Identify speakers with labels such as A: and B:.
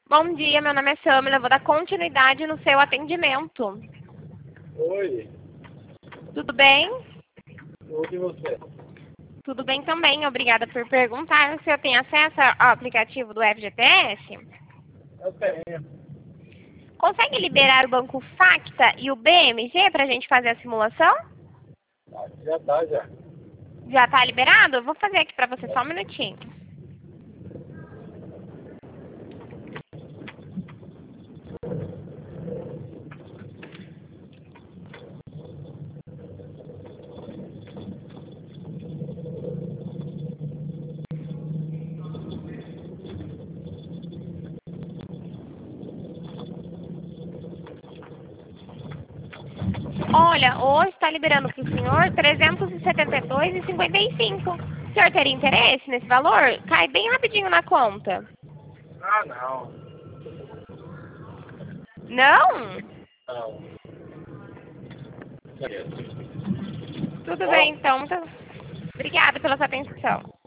A: Bom dia, meu nome é Samila, eu vou dar continuidade no seu atendimento.
B: Oi,
A: Tudo bem?
B: tudo e você?
A: Tudo bem também, obrigada por perguntar. O senhor tem acesso ao aplicativo do FGTS?
B: Eu tenho.
A: Consegue liberar o banco Facta e o BMG para a gente fazer a simulação?
B: Já tá, já.
A: Já está liberado? Eu vou fazer aqui para você só um minutinho. Olha, hoje está liberando para o senhor R$ 372,55. O senhor teria interesse nesse valor? Cai bem rapidinho na conta.
B: Ah, não.
A: Não?
B: Não.
A: Tudo bem,
B: Bom,
A: então. Obrigada pela sua atenção.